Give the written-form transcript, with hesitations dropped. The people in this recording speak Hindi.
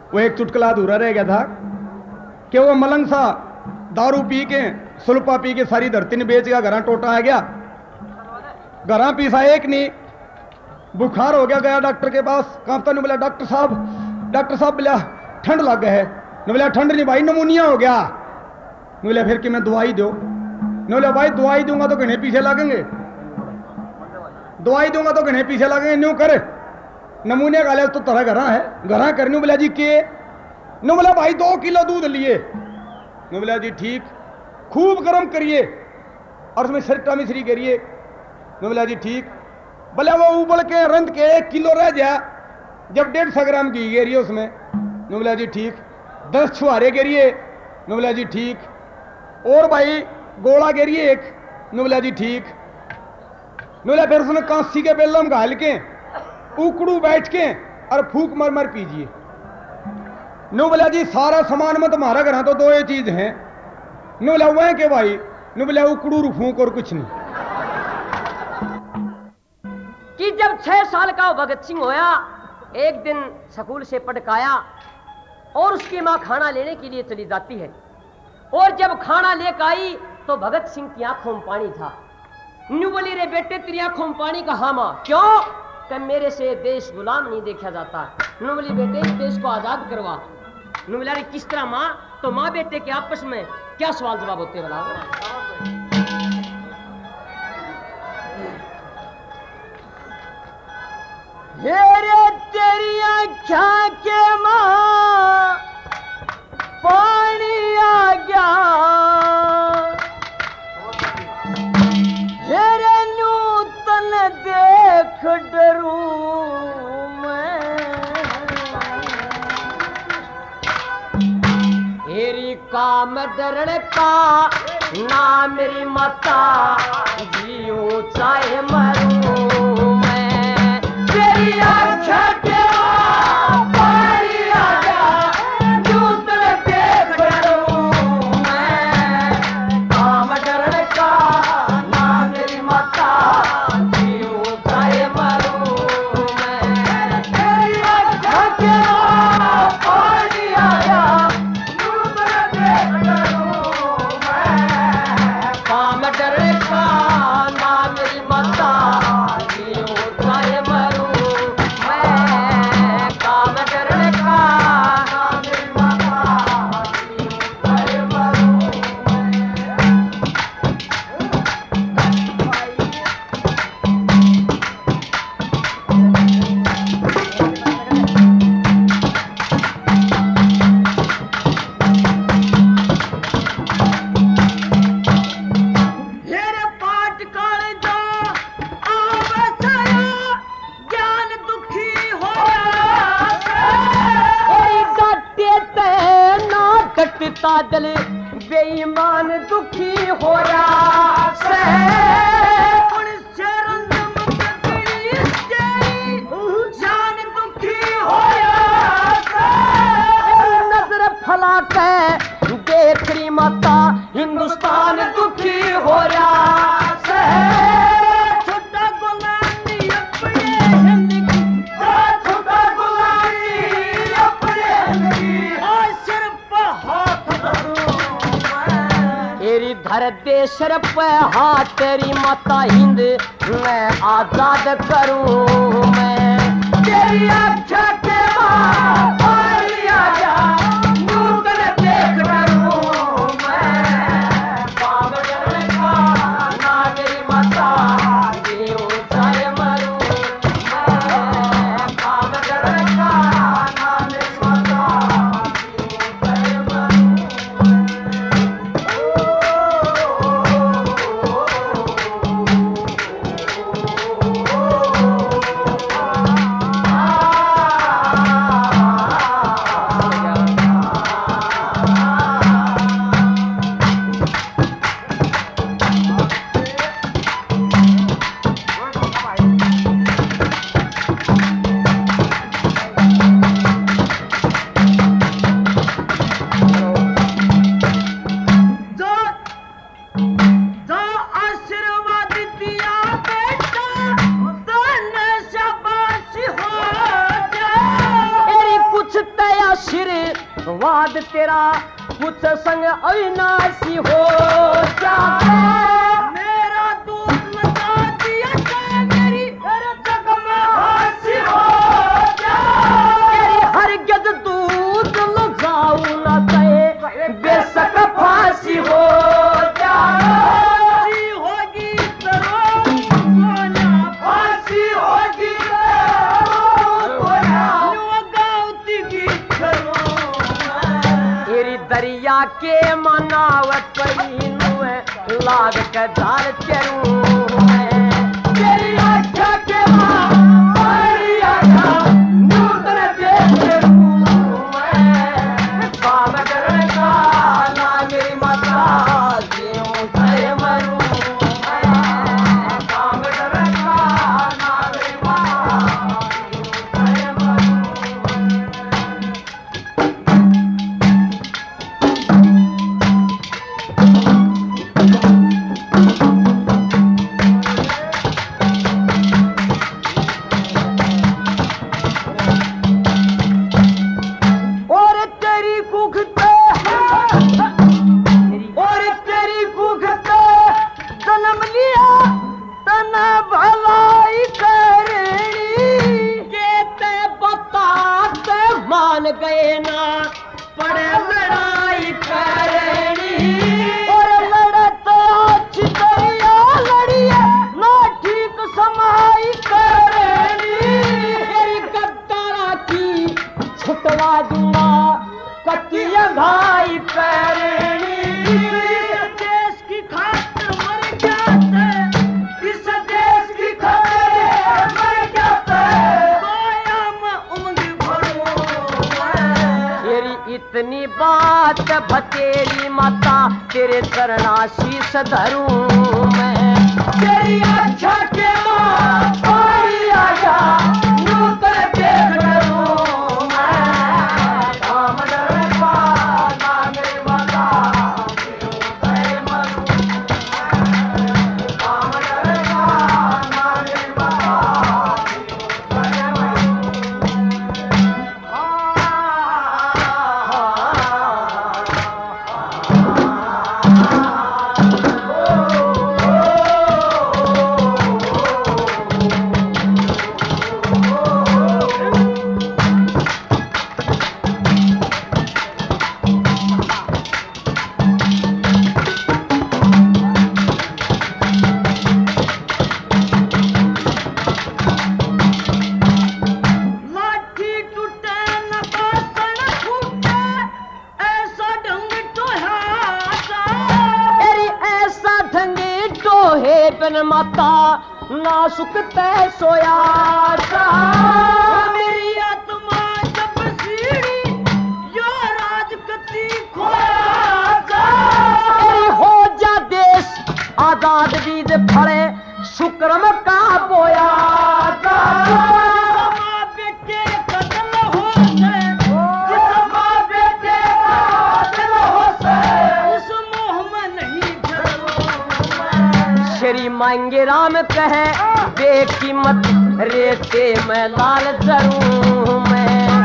वो एक चुटकुला अधूरा रह गया था कि वो मलंग सा दारू पी के सुल्पा पी के सारी धरती ने बेच गया, घर टोटा आ गया, घर पीसा एक नहीं, बुखार हो गया, गया डॉक्टर के पास, कांपता ने बोला डॉक्टर साहब बोला ठंड लग गया है, ने बोला ठंड नहीं भाई नमूनिया हो गया, ने बोला फिर कि मैं दवाई दो, ने बोला भाई दवाई दूंगा तो घने पीछे लगेंगे, दवाई दूंगा तो घने पीछे लगेंगे, न्यू कर नमूने का तो तरह घरा करने, बोला जी के, ने बोला भाई 2 किलो दूध लिए, ने बोला जी ठीक, खूब गर्म करिए और उसमें सरटा मिश्री करिए, ने बोला जी ठीक, बोला वो उबल के रंध के 1 किलो रह जाए, जब 150 ग्राम घी गिरिए उसमें, ने बोला जी ठीक, 10 छुहारे गिरिए, ने बोला जी ठीक, और भाई गोला गिरिए 1, ने बोला जी ठीक, ने बोला फिर उसने कांसी के बेलम घाल के उकड़ू बैठ के और फूक मर मर पीजिए, ने बोला जी सारा सामान में तुम्हारा घर तो 2 चीज हैं, ने बोला वह के भाई, ने बोला उकड़ू फूक और कुछ नहीं। कि जब 6 साल का भगत सिंह होया, एक दिन स्कूल से पढ़काया और उसकी माँ खाना लेने के लिए चली जाती है, और जब खाना लेकर आई तो भगत सिंह की आंखों में पानी था। न्यू बोली रे बेटे तेरी आंखों में पानी कहाँ माँ, क्यों? कि मेरे से देश गुलाम नहीं देखा जाता। न्यू बोली बेटे इस देश को आजाद करवा। न्यू बोला रे किस तरह माँ? तो माँ बेटे के आपस में क्या सवाल जवाब होते बोला। हेरे तेरी आँखा के माँ पानी आ गया, हेरे नूतन देख डरूं मैं, हेरी काम डरण का ना मेरी माता, जीऊं चाहे मरूं मैं, तेरी आँखा के पानी आ गया, नूतन देख डरूं मैं, काम डरण का ना मेरी माता, जीऊं चाहे मरूं मैं, तेरी आँखा के पानी आ गया, नूतन देख डरूं मैं, काम डरण का ना मेरी माता, जीऊं चाहे मरूं मैं, काम डरण का ना मेरी माता, जीऊं चाहे मरूं दिल बेईमान दुखी हो रहा से, जान दुखी हो नजर फला के देखरी माता, हिंदुस्तान दुखी हो रहा से, छुट्टा गुलामी अपने हिंद की, छुट्टा गुलामी अपने हिंद की, और सिर्फ हाथ तेरी धर दे सर पे हाथ, तेरी माता हिंद मैं आजाद करूं मैं, तेरी आँखा के पानी आ गया, नूतन देख डरूं मैं, काम डरण का ना मेरी माता, जीऊं चाहे मरूं मैं, काम डरण का ना मेरी माता, जीऊं चाहे मरूं। आशीर्वाद तेरा कुछ संग अविनाशी हो जाए। मेरा दूध लगा दिया जाए, मेरी हर जग में हासी हो जाए। तेरी हर गज दूध लगाऊ ना चाहे, बेशक फांसी हो जाए। होगी फांसी होगी दरिया के मनावट पर लाग के धार चरू तेरी आख्या के नूतन देश काम करने का ना मेरी माता जीऊं चाहे मरूं काम करने का ना मेरी माता जीऊं चाहे मरूं। गए ना पड़े लड़ाई करनी और लड़ते अच्छी दरिया लड़िए ना ठीक समाई करनी। तेरी गद्दारा की छुटवा दूंगा कतिया भाई करनी। इस देश की खातिर मर जाते, इस देश की खातिर मर जाते, इतनी बात भतेरी माता तेरे चरणाशीष धरूं मैं। तेरी आख्या के मां पारी आया नूतन देख करूं मैं। काम डरे ना मेरी माता जीऊं चाहे मरूं काम डरे ना मेरी माता जीऊं चाहे मरूं। माता ना सुखते सोया था मेरी आत्मा जब सीढ़ी यो राजगति खोया था। हो जा देश आजाद बीज फड़े शुक्रम का बोया था। बेटे कदल हो से बेटे कदल हो से उस मोह में नहीं श्री मांगे राम कहे बेकीमत रेते में लाल जरूं मैं।